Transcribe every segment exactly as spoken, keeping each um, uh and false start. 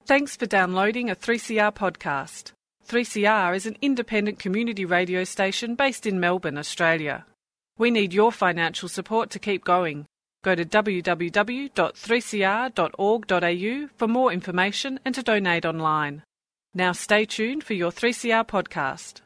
Thanks for downloading a three C R podcast. three C R is an independent community radio station based in Melbourne, Australia. We need your financial support to keep going. Go to w w w dot three c r dot org dot a u for more information and to donate online. Now stay tuned for your three C R podcast.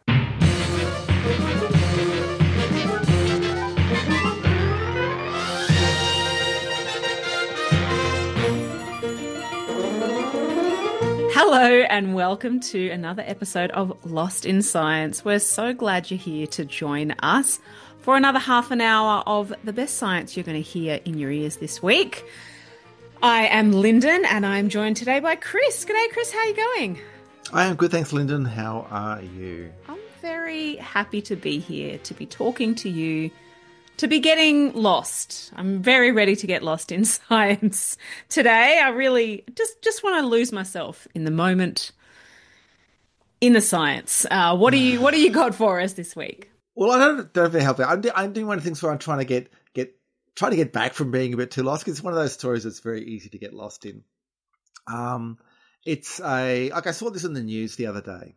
Hello and welcome to another episode of Lost in Science. We're so glad you're here to join us for another half an hour of the best science you're going to hear in your ears this week. I am Lyndon and I'm joined today by Chris. G'day Chris, how are you going? I am good, thanks Lyndon. How are you? I'm very happy to be here, to be talking to you, to be getting lost. I'm very ready to get lost in science today. I really just, just want to lose myself in the moment in the science. Uh, what do you what do you got for us this week? Well, I don't don't help out. I'm, do, I'm doing one of the things where I'm trying to get get trying to get back from being a bit too lost, because it's one of those stories that's very easy to get lost in. Um, it's a like I saw this in the news the other day,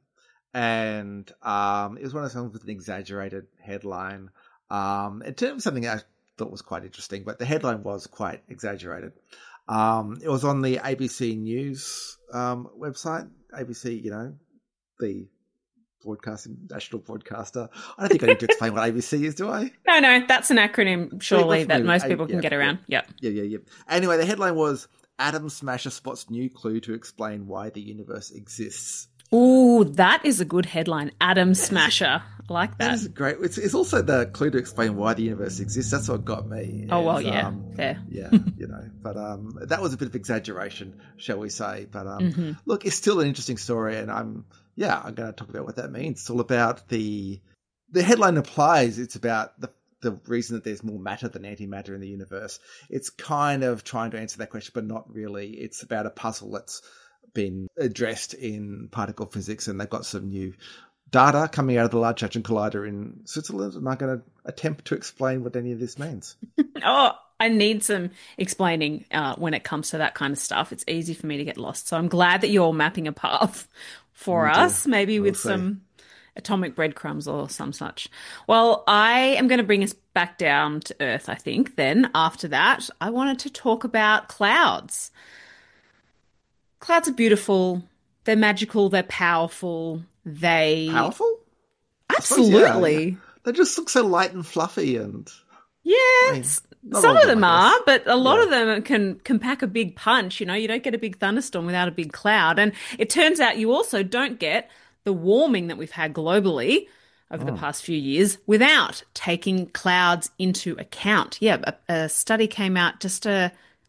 and um, it was one of those things with an exaggerated headline. Um, in terms of something I thought was quite interesting, but the headline was quite exaggerated. Um, it was on the A B C News um, website. A B C, you know, the broadcasting national broadcaster. I don't think I need to explain what A B C is, do I? No, no, that's an acronym, surely, so that most a- people can yeah, get around. Yeah, Yep. yeah, yeah, yeah. Anyway, the headline was Atom Smasher spots new clue to explain why the universe exists. Ooh, that is a good headline. Atom Smasher. I like that. That is great. It's, it's also the clue to explain why the universe exists. That's what got me. Oh, well, And, yeah, um, fair. Yeah, you know, but um, that was a bit of exaggeration, shall we say. But um, Mm-hmm. look, it's still an interesting story, and I'm, yeah, I'm going to talk about what that means. It's all about the, the headline implies it's about the the reason that there's more matter than antimatter in the universe. It's kind of trying to answer that question, but not really. It's about a puzzle that's been addressed in particle physics, and they've got some new data coming out of the Large Hadron Collider in Switzerland, and I'm going to attempt to explain what any of this means. Oh, I need some explaining uh, when it comes to that kind of stuff. It's easy for me to get lost. So I'm glad that you're mapping a path for Me too. us, maybe We'll with see. some atomic breadcrumbs or some such. Well, I am going to bring us back down to Earth, I think. Then after that, I wanted to talk about clouds. Clouds are beautiful. They're magical. They're powerful. They Powerful? I suppose, absolutely. yeah. They just look so light and fluffy, and Yeah, I mean, s- not some all of of them, them I are, guess. but a lot Yeah. of them can can pack a big punch. You know, you don't get a big thunderstorm without a big cloud, and it turns out you also don't get the warming that we've had globally over the past few years without taking clouds into account. Yeah, a, a study came out just a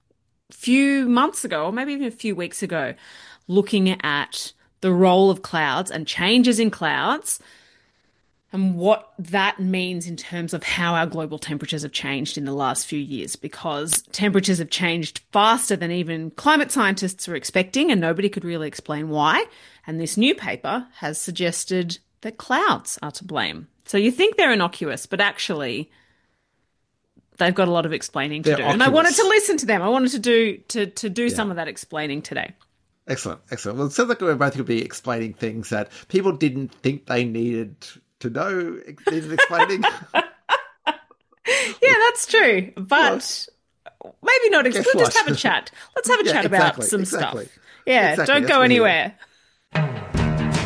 few months ago, or maybe even a few weeks ago, looking at the role of clouds and changes in clouds and what that means in terms of how our global temperatures have changed in the last few years, because temperatures have changed faster than even climate scientists were expecting, and nobody could really explain why. And this new paper has suggested that clouds are to blame. So you think they're innocuous, but actually they've got a lot of explaining to They're do. And I wanted oculus. to listen to them. I wanted to do to to do some Yeah. of that explaining today. Excellent, excellent. Well, it sounds like we're both going to be explaining things that people didn't think they needed to know, needed explaining. Yeah, that's true. But maybe not. Ex- Guess we'll just what? have a chat. Let's have a Yeah, chat about exactly, some exactly. stuff. Yeah, Exactly, don't that's go what we are. anywhere.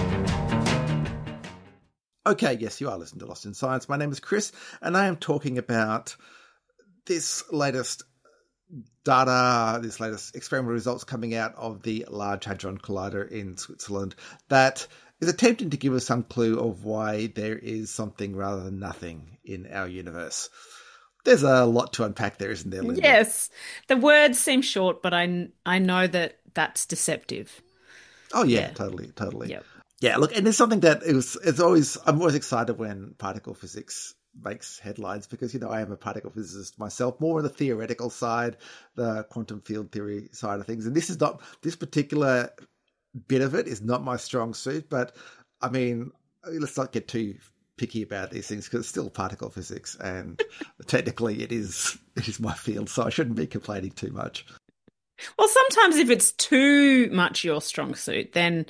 Okay, yes, you are listening to Lost in Science. My name is Chris, and I am talking about this latest data, this latest experimental results coming out of the Large Hadron Collider in Switzerland that is attempting to give us some clue of why there is something rather than nothing in our universe. There's a lot to unpack there, isn't there, Linda? Yes, the words seem short, but I I know that that's deceptive. Oh, yeah, Yeah. totally, totally. Yep. Yeah, look, and it's something that it was, it's always, I'm always excited when particle physics makes headlines because, you know, I am a particle physicist myself, more on the theoretical side, the quantum field theory side of things. And this is not, this particular bit of it is not my strong suit, but I mean, let's not get too picky about these things because it's still particle physics and technically it is, it is my field, so I shouldn't be complaining too much. Well, sometimes if it's too much your strong suit, then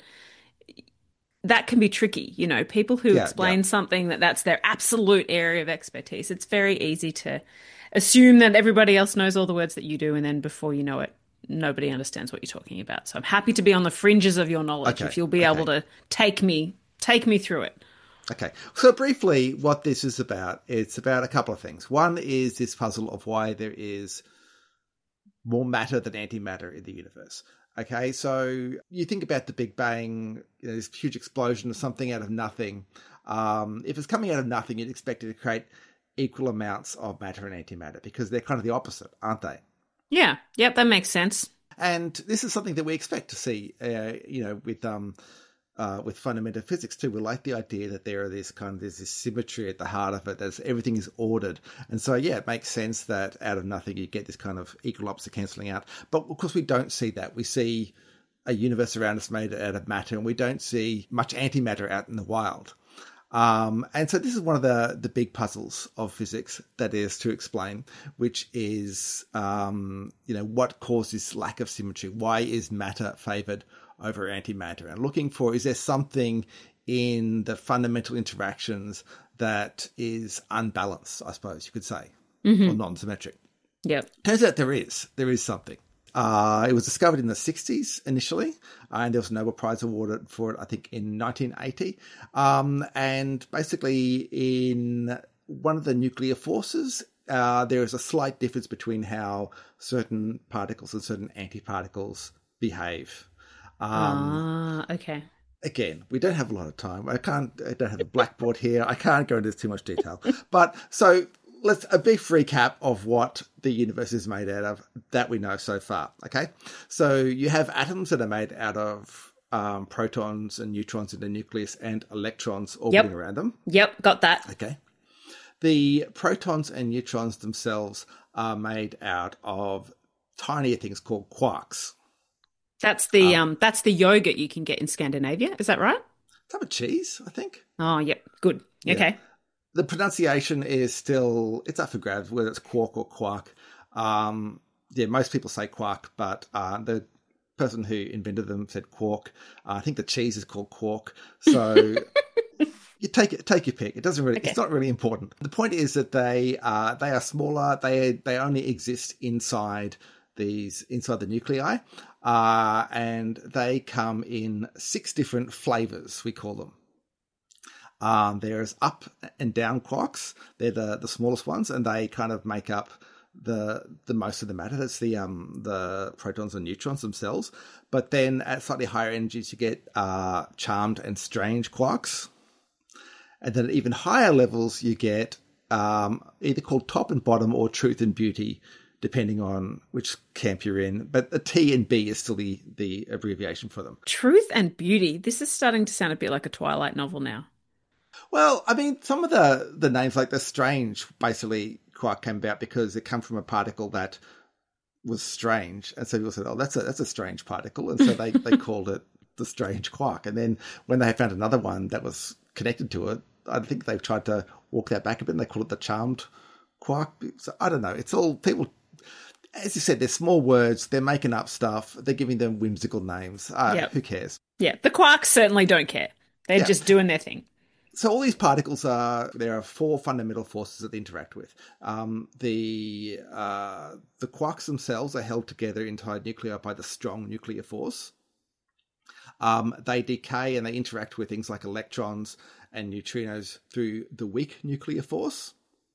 that can be tricky. You know, people who Yeah, yeah. explain something that that's their absolute area of expertise, it's very easy to assume that everybody else knows all the words that you do, and then before you know it, nobody understands what you're talking about. So I'm happy to be on the fringes of your knowledge Okay, if you'll be okay. able to take me take me through it. Okay, so briefly, what this is about, it's about a couple of things. One is this puzzle of why there is more matter than antimatter in the universe. Okay, so you think about the Big Bang, you know, this huge explosion of something out of nothing. Um, if it's coming out of nothing, you'd expect it to create equal amounts of matter and antimatter because they're kind of the opposite, aren't they? Yeah, yep, that makes sense. And this is something that we expect to see, uh, you know, with um, uh, with fundamental physics too. We like the idea that there are this kind of there's this symmetry at the heart of it. That everything is ordered, and so yeah, it makes sense that out of nothing you get this kind of equal opposite cancelling out. But of course, we don't see that. We see a universe around us made out of matter, and we don't see much antimatter out in the wild. Um, and so this is one of the, the big puzzles of physics that is to explain, which is, um, you know, what causes lack of symmetry? Why is matter favored over antimatter? And looking for, is there something in the fundamental interactions that is unbalanced, I suppose you could say, mm-hmm. or non-symmetric? Yep. Turns out there is. There is something. Uh, it was discovered in the sixties initially, uh, and there was a Nobel Prize awarded for it, I think, in nineteen eighty. Um, and basically, in one of the nuclear forces, uh, there is a slight difference between how certain particles and certain antiparticles behave. Um, ah, okay. Again, we don't have a lot of time. I can't. I don't have a blackboard here. I can't go into too much detail. But so. Let's a brief recap of what the universe is made out of that we know so far. Okay, so you have atoms that are made out of um, protons and neutrons in the nucleus and electrons orbiting yep. around them. Yep, got that. Okay, the protons and neutrons themselves are made out of tinier things called quarks. That's the um, um that's the yogurt you can get in Scandinavia. Is that right? Type of cheese, I think. Oh, yep, good. Yeah. Okay. The pronunciation is still, it's up for grabs, whether it's quark or quark. Um, yeah, most people say quark, but uh, the person who invented them said quark. Uh, I think the cheese is called quark. So you take it, take your pick. It doesn't really, okay. It's not really important. The point is that they uh, they are smaller. They they only exist inside these inside the nuclei, uh, and they come in six different flavors. We call them. Um, there's up and down quarks. They're the, the smallest ones, and they kind of make up the the most of the matter. That's the um the protons and neutrons themselves. But then at slightly higher energies, you get uh, charmed and strange quarks. And then at even higher levels, you get um, either called top and bottom or truth and beauty, depending on which camp you're in. But the T and B is still the, the abbreviation for them. Truth and beauty. This is starting to sound a bit like a Twilight novel now. Well, I mean, some of the, the names, like the strange, basically, quark came about because it came from a particle that was strange. And so people said, oh, that's a that's a strange particle. And so they, they called it the strange quark. And then when they found another one that was connected to it, I think they've tried to walk that back a bit and they call it the charmed quark. So I don't know. It's all people, as you said, they're small words. They're making up stuff. They're giving them whimsical names. Uh, yep. Who cares? Yeah, the quarks certainly don't care. They're yeah. just doing their thing. So all these particles are, there are four fundamental forces that they interact with. Um, the uh, the quarks themselves are held together inside nuclei by the strong nuclear force. Um, they decay and they interact with things like electrons and neutrinos through the weak nuclear force.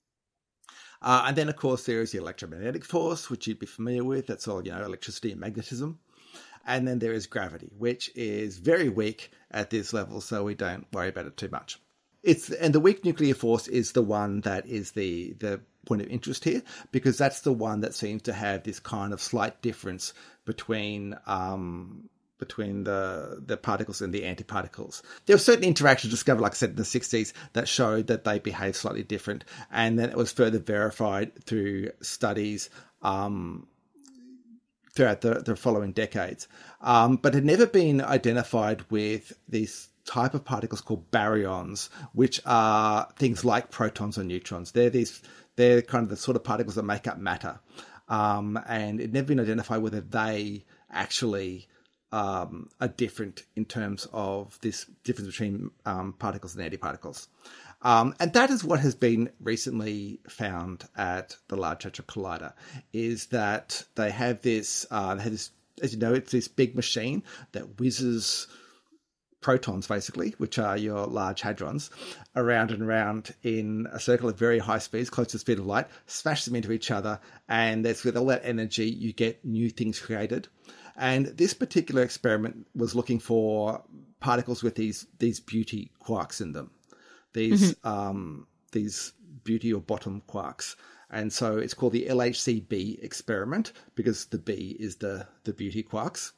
Uh, and then, of course, there is the electromagnetic force, which you'd be familiar with. That's all, you know, electricity and magnetism. And then there is gravity, which is very weak at this level, so we don't worry about it too much. It's and the weak nuclear force is the one that is the the point of interest here, because that's the one that seems to have this kind of slight difference between um, between the the particles and the antiparticles. There were certain interactions discovered, like I said, in the sixties that showed that they behave slightly different, and then it was further verified through studies um, throughout the, the following decades. Um, but it had never been identified with these type of particles called baryons, which are things like protons or neutrons. They're these, they're kind of the sort of particles that make up matter. Um, and it never been identified whether they actually um, are different in terms of this difference between um, particles and antiparticles. Um, and that is what has been recently found at the Large Hadron Collider, is that they have this, uh, they have this, as you know, it's this big machine that whizzes protons, basically, which are your large hadrons, around and around in a circle at very high speeds, close to the speed of light, smash them into each other, and that's with all that energy, you get new things created. And this particular experiment was looking for particles with these these beauty quarks in them, these mm-hmm. um, these beauty or bottom quarks. And so it's called the L H C b experiment because the B is the, the beauty quarks.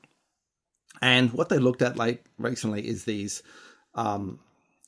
And what they looked at like recently is these um,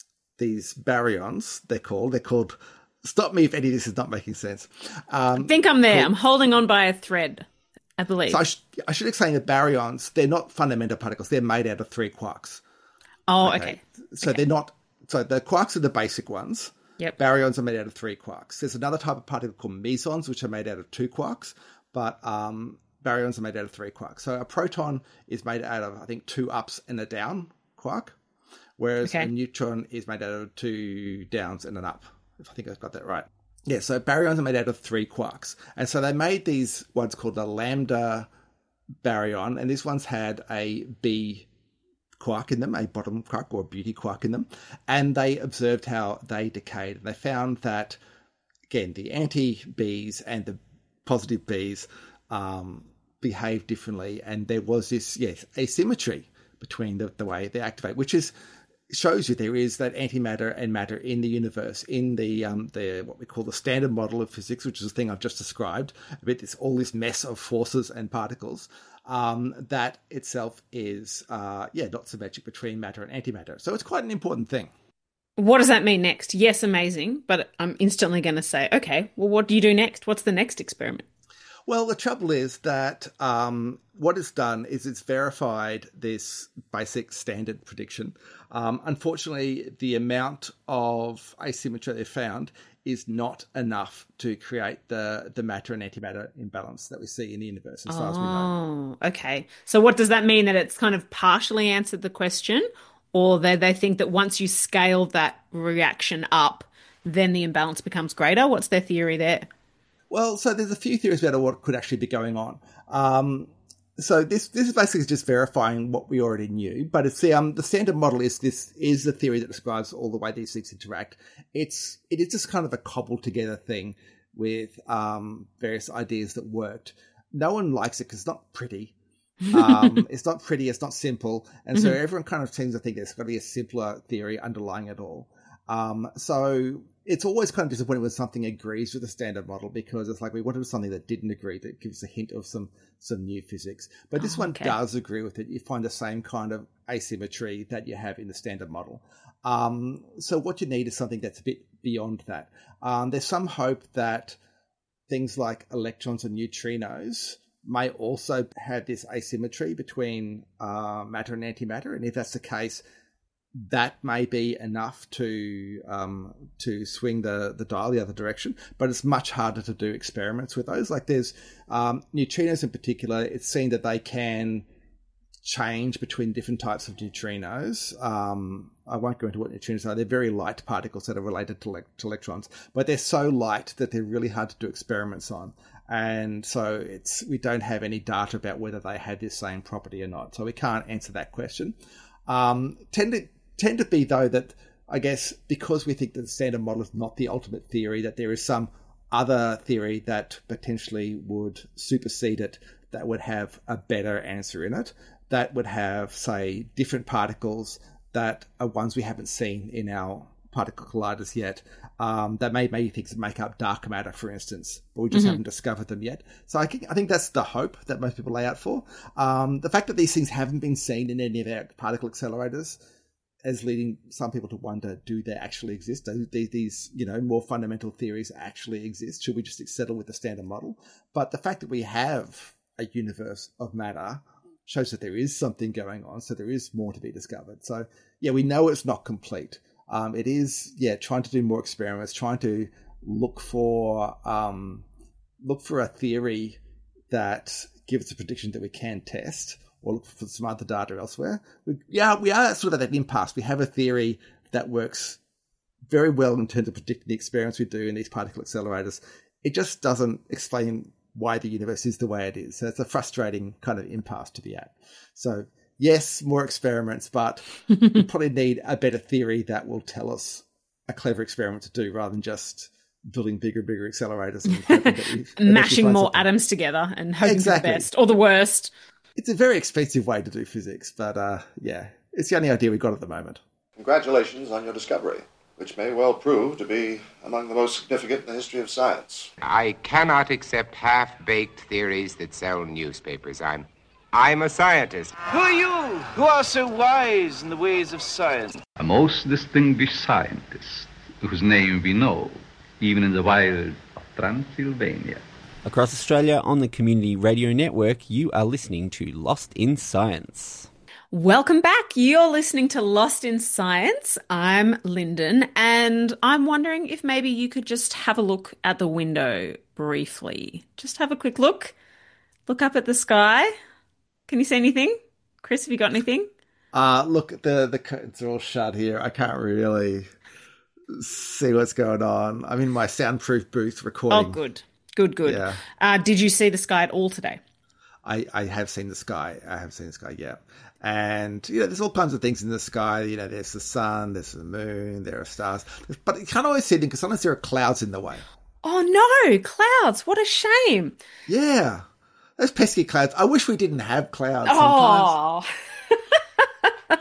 these baryons, they're called. They're called, stop me if any of this is not making sense. Um, I think I'm there. called, I'm holding on by a thread, I believe. So I, sh- I should explain that baryons, they're not fundamental particles. They're made out of three quarks. Oh, okay. okay. So okay. they're not, so the quarks are the basic ones. Yep. Baryons are made out of three quarks. There's another type of particle called mesons, which are made out of two quarks, but um, baryons are made out of three quarks. So a proton is made out of, I think, two ups and a down quark, whereas okay. a neutron is made out of two downs and an up, if I think I've got that right. Yeah, so baryons are made out of three quarks. And so they made these ones called a lambda baryon, and this one's had a B quark in them, a bottom quark or a beauty quark in them, and they observed how they decayed. And they found that, again, the anti-Bs and the positive Bs um, behave differently, and there was this, yes, asymmetry between the, the way they activate, which is shows you there is that antimatter and matter in the universe, in the um, the what we call the standard model of physics, which is the thing I've just described, with this all this mess of forces and particles. Um, that itself is, uh, yeah, not symmetric between matter and antimatter. So it's quite an important thing. What does that mean next? Yes, amazing. But I'm instantly going to say, okay, well, what do you do next? What's the next experiment? Well, the trouble is that um, what it's done is it's verified this basic standard prediction. Um, unfortunately, the amount of asymmetry they found is not enough to create the, the matter and antimatter imbalance that we see in the universe, as far oh, as we know. Oh, okay. So what does that mean? That it's kind of partially answered the question, or they, they think that once you scale that reaction up, then the imbalance becomes greater? What's their theory there? Well, so there's a few theories about what could actually be going on. Um, so this this is basically just verifying what we already knew, but it's the um the standard model is this is the theory that describes all the way these things interact. It's it is just kind of a cobbled together thing with um various ideas that worked. No one likes it because it's not pretty. Um, it's not pretty. It's not simple, and so mm-hmm. everyone kind of tends to think there's got to be a simpler theory underlying it all. Um, so it's always kind of disappointing when something agrees with the standard model, because it's like we wanted something that didn't agree, that gives a hint of some some new physics. But this oh, one okay. does agree with it. You find the same kind of asymmetry that you have in the standard model. Um, so what you need is something that's a bit beyond that. Um, there's some hope that things like electrons and neutrinos may also have this asymmetry between uh, matter and antimatter. And if that's the case, that may be enough to um, to swing the, the dial the other direction, but it's much harder to do experiments with those. Like there's um, neutrinos in particular, it's seen that they can change between different types of neutrinos. Um, I won't go into what neutrinos are. They're very light particles that are related to, le- to electrons, but they're so light that they're really hard to do experiments on. And so it's we don't have any data about whether they have this same property or not. So we can't answer that question. Um, tend to tend to be, though, that I guess because we think that the standard model is not the ultimate theory, that there is some other theory that potentially would supersede it, that would have a better answer in it, that would have, say, different particles that are ones we haven't seen in our particle colliders yet, um, that may maybe things that make up dark matter, for instance, but we just mm-hmm. haven't discovered them yet. So I think, I think that's the hope that most people lay out for. Um, the fact that these things haven't been seen in any of our particle accelerators is leading some people to wonder, do they actually exist? Do these, these, you know, more fundamental theories actually exist? Should we just settle with the standard model? But the fact that we have a universe of matter shows that there is something going on, so there is more to be discovered. So, yeah, we know it's not complete. Um, it is, yeah, trying to do more experiments, trying to look for um, look for a theory that give us a prediction that we can test or look for some other data elsewhere. We, yeah, we are sort of at that impasse. We have a theory that works very well in terms of predicting the experiments we do in these particle accelerators. It just doesn't explain why the universe is the way it is. So it's a frustrating kind of impasse to be at. So yes, more experiments, but we probably need a better theory that will tell us a clever experiment to do rather than just building bigger and bigger accelerators and hoping that we mashing more something. atoms together and hoping Exactly. for the best or the worst. It's a very expensive way to do physics, but uh, yeah, it's the only idea we've got at the moment. Congratulations on your discovery, which may well prove to be among the most significant in the history of science. I cannot accept half-baked theories that sell newspapers. I'm, I'm a scientist. Who are you, who are so wise in the ways of science? A most distinguished scientist, whose name we know, even in the wild of Transylvania. Across Australia on the Community Radio Network, you are listening to Lost in Science. Welcome back. You're listening to Lost in Science. I'm Lyndon, and I'm wondering if maybe you could just have a look at the window briefly. Just have a quick look. Look up at the sky. Can you see anything? Chris, have you got anything? Uh, look, the, the curtains are all shut here. I can't really see what's going on. I'm in my soundproof booth recording. Oh, good. Good, good. Yeah. Uh, did you see the sky at all today? I, I have seen the sky. I have seen the sky, yeah. And, you know, there's all kinds of things in the sky. You know, there's the sun, there's the moon, there are stars. But you can't always see them because sometimes there are clouds in the way. Oh, no. Clouds. What a shame. Yeah. Those pesky clouds. I wish we didn't have clouds sometimes. Oh.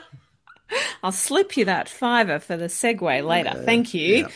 I'll slip you that fiver for the segue later. Yeah, Thank you. yeah.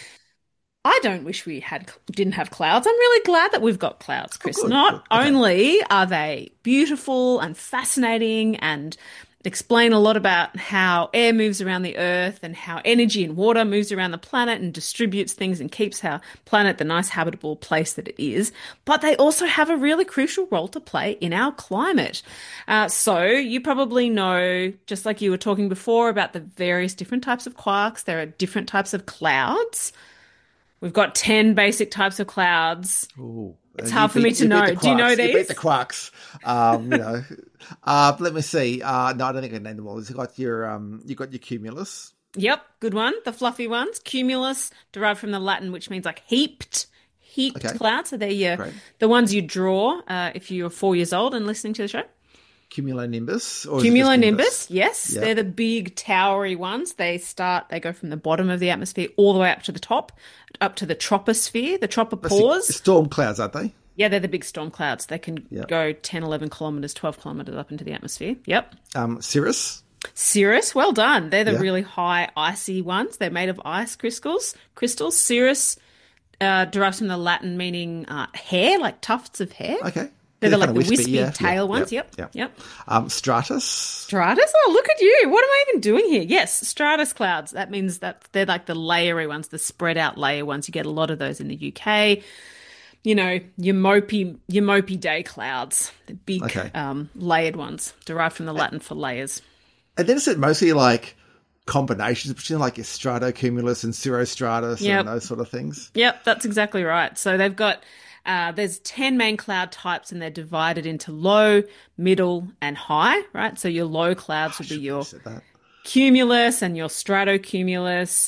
I don't wish we had didn't have clouds. I'm really glad that we've got clouds, Chris. Oh, good, Not good. Okay. only are they beautiful and fascinating and explain a lot about how air moves around the earth and how energy and water moves around the planet and distributes things and keeps our planet the nice habitable place that it is, but they also have a really crucial role to play in our climate. Uh, so you probably know, just like you were talking before, about the various different types of quarks. There are different types of clouds. We've got ten basic types of clouds. Ooh. It's You hard for beat- me to you beat know. the Do you know quarks. You these? beat the quarks. Um, you know. uh, let me see. Uh, no, I don't think I can name them all. You've got your, um, you've got your cumulus. Yep, good one. The fluffy ones. Cumulus, derived from the Latin, which means like heaped, heaped Okay. clouds. So they're your, Great. the ones you draw uh, if you're four years old and listening to the show. Cumulonimbus. Or is it just Cumulonimbus, yes. Yeah. They're the big towery ones. They start, they go from the bottom of the atmosphere all the way up to the top, up to the troposphere, the That's the tropopause. storm clouds, aren't they? Yeah, they're the big storm clouds. They can Yep. go ten, eleven kilometres, twelve kilometres up into the atmosphere. Yep. Um, cirrus. Cirrus, well done. They're the Yeah. really high icy ones. They're made of ice crystals. Crystals. Cirrus uh, derives from the Latin meaning uh, hair, like tufts of hair. Okay. They're the, kinda like the wispy yeah, tail yeah, ones. yeah, Yep. yeah. Yep. Um, stratus. Stratus. Oh, look at you. What am I even doing here? Yes, stratus clouds. That means that they're like the layery ones, the spread out layer ones. You get a lot of those in the U K. You know, your mopey, your mopey day clouds, the big Okay. um, layered ones, derived from the Latin for layers. And then is it mostly like combinations between like your stratocumulus and cirrostratus Yep. and those sort of things? Yep, that's exactly right. So they've got, uh, there's ten main cloud types and they're divided into low, middle, and high, right? So your low clouds would be your I said that. cumulus and your stratocumulus,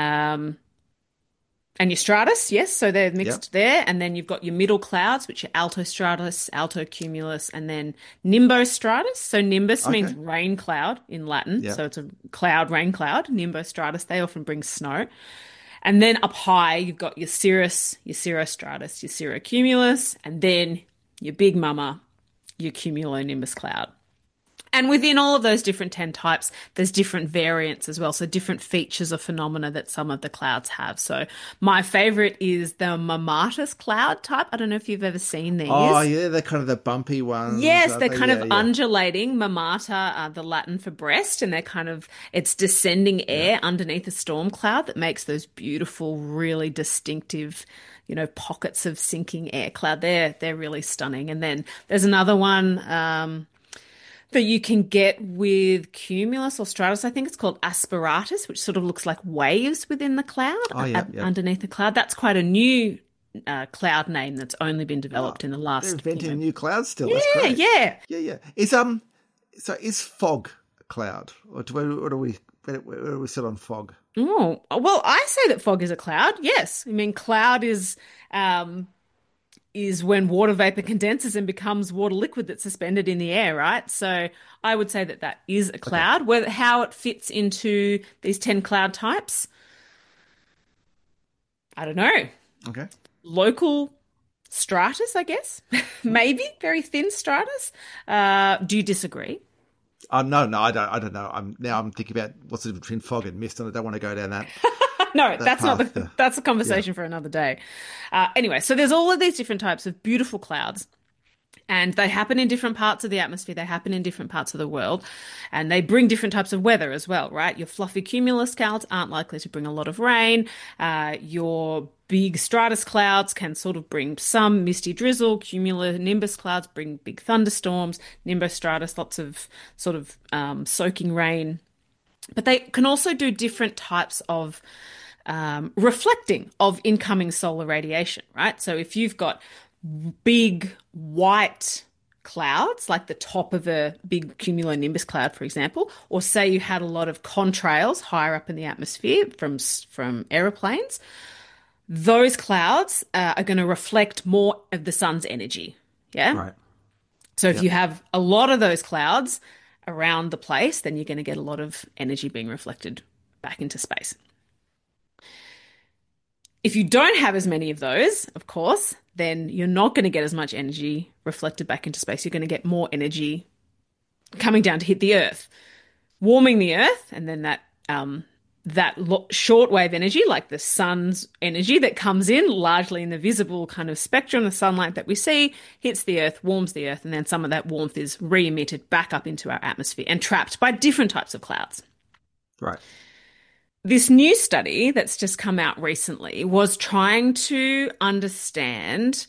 um, and your stratus, yes, so they're mixed Yep. there. And then you've got your middle clouds, which are altostratus, altocumulus, and then nimbostratus. So nimbus Okay. means rain cloud in Latin. Yep. So it's a cloud, rain cloud. Nimbostratus, they often bring snow. And then up high, you've got your cirrus, your cirrostratus, your cirrocumulus, and then your big mama, your cumulonimbus cloud. And within all of those different ten types, there's different variants as well. So different features or phenomena that some of the clouds have. So my favorite is the mammatus cloud type. I don't know if you've ever seen these. Oh, yeah, they're kind of the bumpy ones. Yes, aren't they're they? kind Yeah, of yeah. undulating. Mamata, uh, the Latin for breast, and they're kind of, it's descending air underneath a storm cloud that makes those beautiful, really distinctive, you know, pockets of sinking air cloud. They're, they're really stunning. And then there's another one, um, that you can get with cumulus or stratus. I think it's called asperatus, which sort of looks like waves within the cloud, Oh, yeah, uh, yeah. underneath the cloud. That's quite a new uh, cloud name that's only been developed oh, in the last. They're inventing you know, new clouds still. Yeah, That's great. yeah, yeah, yeah. Is um, so is fog a cloud, or do we, or do we, where, where do we sit on fog? Oh, well, I say that fog is a cloud. Yes, I mean cloud is um. is when water vapor condenses and becomes water liquid that's suspended in the air, right? So I would say that that is a cloud. Okay. Whether how it fits into these ten cloud types, I don't know. Okay. Local stratus, I guess. Maybe very thin stratus. Uh, do you disagree? Uh, no, no, I don't. I don't know. I'm now. I'm thinking about what's the difference between fog and mist, and I don't want to go down that. No, that that's not the, the, that's a conversation yeah. for another day. Uh, anyway, so there's all of these different types of beautiful clouds, and they happen in different parts of the atmosphere. They happen in different parts of the world, and they bring different types of weather as well, right? Your fluffy cumulus clouds aren't likely to bring a lot of rain. Uh, your big stratus clouds can sort of bring some misty drizzle. Cumulonimbus clouds bring big thunderstorms. Nimbostratus, lots of sort of um, soaking rain. But they can also do different types of um, reflecting of incoming solar radiation, right? So if you've got big white clouds, like the top of a big cumulonimbus cloud, for example, or say you had a lot of contrails higher up in the atmosphere from, from aeroplanes, those clouds uh, are going to reflect more of the sun's energy, yeah? Right. So if yep. you have a lot of those clouds around the place, then you're going to get a lot of energy being reflected back into space. If you don't have as many of those, of course, then you're not going to get as much energy reflected back into space. You're going to get more energy coming down to hit the Earth, warming the Earth, and then that um, that lo- shortwave energy, like the sun's energy that comes in largely in the visible kind of spectrum, the sunlight that we see, hits the Earth, warms the Earth, and then some of that warmth is re-emitted back up into our atmosphere and trapped by different types of clouds. Right. This new study that's just come out recently was trying to understand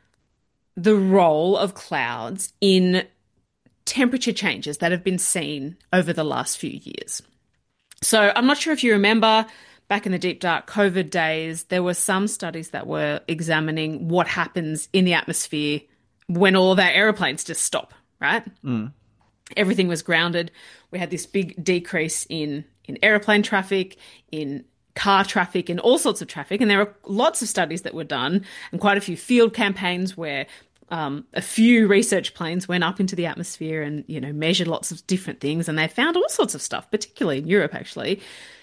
the role of clouds in temperature changes that have been seen over the last few years. So I'm not sure if you remember back in the deep dark COVID days, there were some studies that were examining what happens in the atmosphere when all of our aeroplanes just stop, right? Mm. Everything was grounded. We had this big decrease in, in aeroplane traffic, in car traffic, in all sorts of traffic. And there were lots of studies that were done and quite a few field campaigns where Um, a few research planes went up into the atmosphere and, you know, measured lots of different things, and they found all sorts of stuff, particularly in Europe, actually.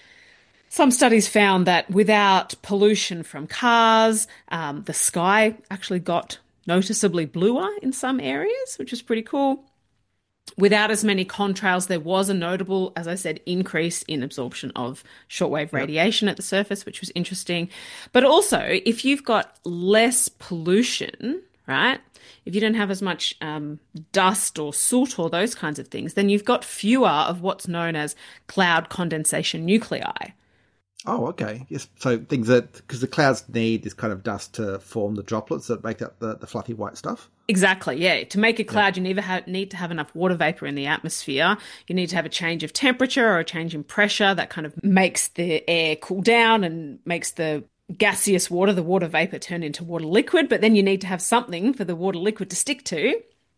Some studies found that without pollution from cars, um, the sky actually got noticeably bluer in some areas, which was pretty cool. Without as many contrails, there was a notable, as I said, increase in absorption of shortwave radiation yep. at the surface, which was interesting. But also, if you've got less pollution, right, if you don't have as much um, dust or soot or those kinds of things, then you've got fewer of what's known as cloud condensation nuclei. Oh, okay. Yes. So things that, because the clouds need this kind of dust to form the droplets that make up the, the fluffy white stuff. Exactly, yeah. To make a cloud, yeah. you neither have, need to have enough water vapor in the atmosphere. You need to have a change of temperature or a change in pressure that kind of makes the air cool down and makes the gaseous water, the water vapor, turn into water liquid. But then you need to have something for the water liquid to stick to.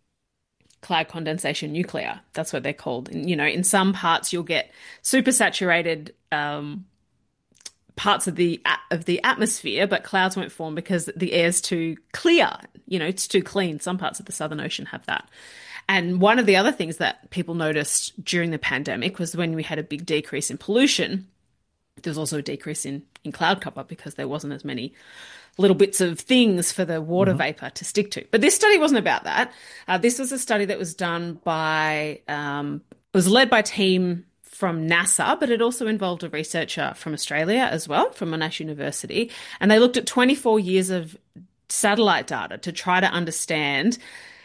Cloud condensation nuclei, that's what they're called. And, you know, in some parts you'll get supersaturated um, parts of the of the atmosphere, but clouds won't form because the air's too clear. You know, it's too clean. Some parts of the Southern Ocean have that. And one of the other things that people noticed during the pandemic was when we had a big decrease in pollution, there's also a decrease in, in cloud cover because there wasn't as many little bits of things for the water mm-hmm. vapor to stick to. But this study wasn't about that. Uh, this was a study that was done by, um, it was led by a team from NASA, but it also involved a researcher from Australia as well, from Monash University. And they looked at twenty-four years of satellite data to try to understand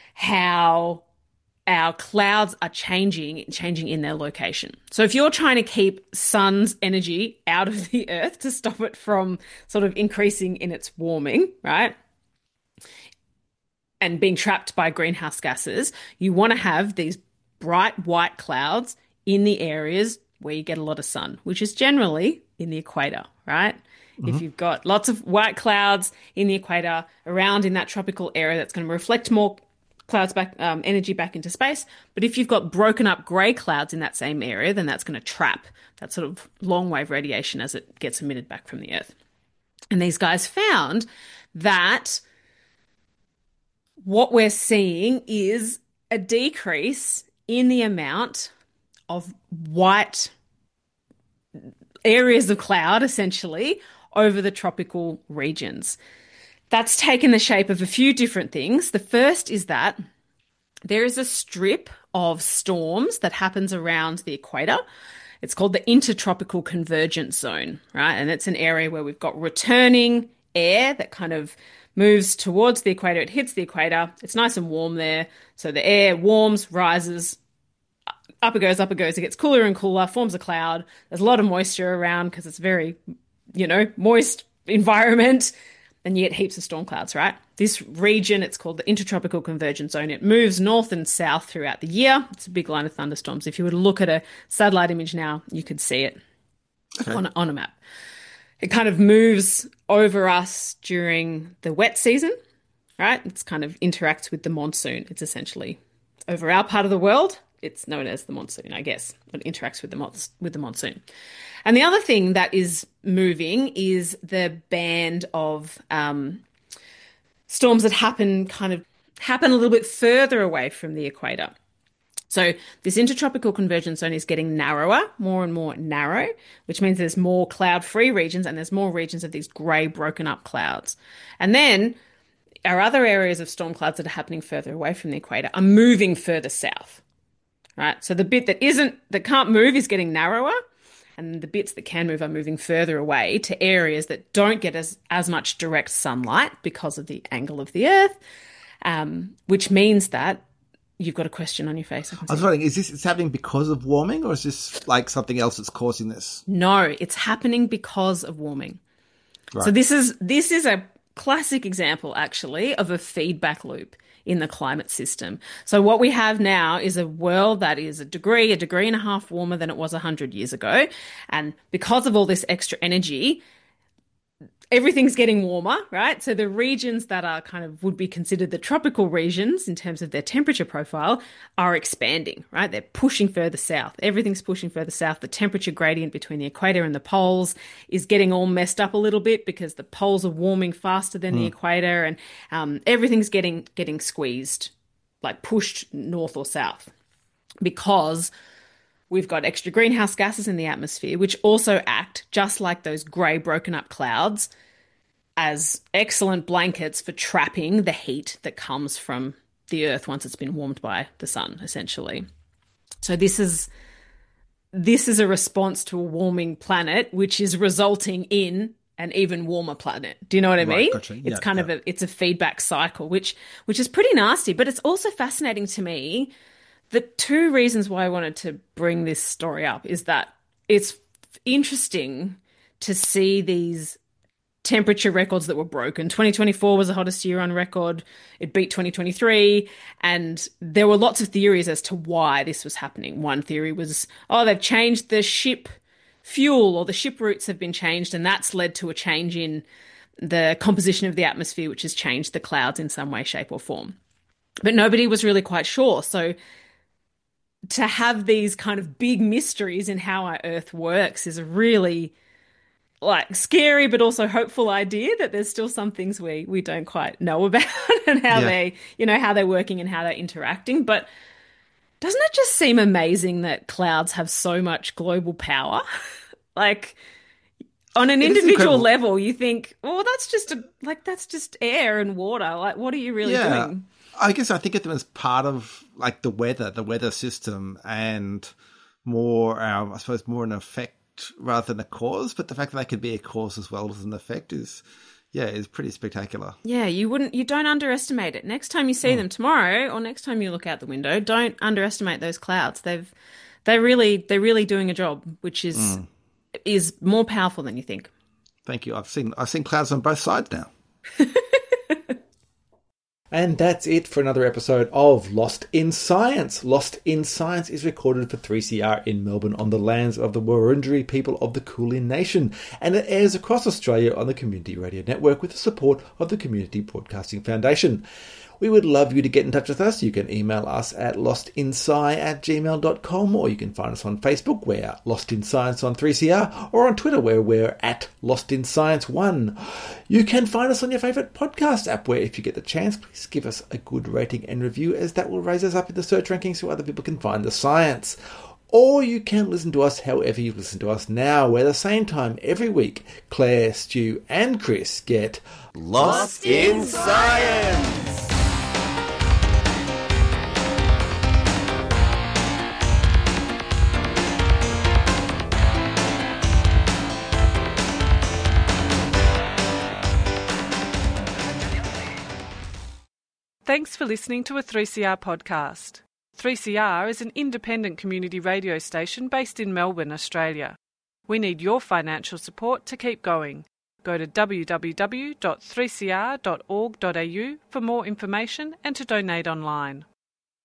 how our clouds are changing, changing in their location. So if you're trying to keep sun's energy out of the earth to stop it from sort of increasing in its warming, right, and being trapped by greenhouse gases, you want to have these bright white clouds in the areas where you get a lot of sun, which is generally in the equator, right? Mm-hmm. If you've got lots of white clouds in the equator around in that tropical area, that's going to reflect more clouds back, um, energy back into space. But if you've got broken up grey clouds in that same area, then that's going to trap that sort of long wave radiation as it gets emitted back from the Earth. And these guys found that what we're seeing is a decrease in the amount of white areas of cloud, essentially, over the tropical regions. That's taken the shape of a few different things. The first is that there is a strip of storms that happens around the equator. It's called the Intertropical Convergence Zone, right? And it's an area where we've got returning air that kind of moves towards the equator. It hits the equator. It's nice and warm there. So the air warms, rises, up it goes, up it goes. It gets cooler and cooler, forms a cloud. There's a lot of moisture around because it's a very, you know, moist environment. And you get heaps of storm clouds, right? This region, it's called the Intertropical Convergence Zone. It moves north and south throughout the year. It's a big line of thunderstorms. If you were to look at a satellite image now, you could see it okay. on, on a map. It kind of moves over us during the wet season, right? It's kind of interacts with the monsoon. It's essentially over our part of the world. It's known as the monsoon, I guess. It interacts with the mon- with the monsoon. And the other thing that is moving is the band of um, storms that happen kind of happen a little bit further away from the equator. So this intertropical convergence zone is getting narrower, more and more narrow, which means there's more cloud-free regions and there's more regions of these grey broken up clouds. And then our other areas of storm clouds that are happening further away from the equator are moving further south. Right, so the bit that isn't, that can't move is getting narrower, and the bits that can move are moving further away to areas that don't get as, as much direct sunlight because of the angle of the Earth, um, which means that you've got a question on your face. I, I was wondering, is this it's happening because of warming, or is this like something else that's causing this? No, it's happening because of warming. Right. So this is this is a classic example, actually, of a feedback loop in the climate system. So what we have now is a world that is a degree, a degree and a half warmer than it was one hundred years ago. And because of all this extra energy, everything's getting warmer, right? So the regions that are kind of would be considered the tropical regions in terms of their temperature profile are expanding, right? They're pushing further south. Everything's pushing further south. The temperature gradient between the equator and the poles is getting all messed up a little bit because the poles are warming faster than mm. the equator, and um, everything's getting getting squeezed, like pushed north or south, because we've got extra greenhouse gases in the atmosphere, which also act just like those grey broken up clouds as excellent blankets for trapping the heat that comes from the Earth once it's been warmed by the sun, essentially. So this is this is a response to a warming planet, which is resulting in an even warmer planet. Do you know what I right, mean? Gotcha. Yeah, it's kind yeah. of a it's a feedback cycle, which which is pretty nasty, but it's also fascinating to me. The two reasons why I wanted to bring this story up is that it's interesting to see these temperature records that were broken. twenty twenty-four was the hottest year on record. It beat twenty twenty-three. And there were lots of theories as to why this was happening. One theory was, oh, they've changed the ship fuel, or the ship routes have been changed, and that's led to a change in the composition of the atmosphere, which has changed the clouds in some way, shape, or form. But nobody was really quite sure. So to have these kind of big mysteries in how our Earth works is a really like scary but also hopeful idea that there's still some things we we don't quite know about and how yeah. they, you know, how they're working and how they're interacting. But doesn't it just seem amazing that clouds have so much global power? Like on an it individual level, you think, oh, that's just a, like that's just air and water. Like, what are you really yeah. doing? I guess I think of them as part of like the weather, the weather system, and more, um, I suppose, more an effect rather than a cause. But the fact that they could be a cause as well as an effect is, yeah, is pretty spectacular. Yeah, you wouldn't, you don't underestimate it. Next time you see mm. them tomorrow, or next time you look out the window, don't underestimate those clouds. They've, they're really, they're really doing a job, which is mm. is more powerful than you think. Thank you. I've seen, I've seen clouds on both sides now. And that's it for another episode of Lost in Science. Lost in Science is recorded for three C R in Melbourne on the lands of the Wurundjeri people of the Kulin Nation, and it airs across Australia on the Community Radio Network with the support of the Community Broadcasting Foundation. We would love you to get in touch with us. You can email us at lostinsci at gmail dot com, or you can find us on Facebook, we're Lost in Science on three C R, or on Twitter, where we're at Lost in Science one. You can find us on your favourite podcast app, where if you get the chance, please give us a good rating and review, as that will raise us up in the search rankings so other people can find the science. Or you can listen to us however you listen to us now, where at the same time every week, Claire, Stu and Chris get Lost in Science! Thanks for listening to a three C R podcast. three C R is an independent community radio station based in Melbourne, Australia. We need your financial support to keep going. Go to w w w dot three c r dot org dot a u for more information and to donate online.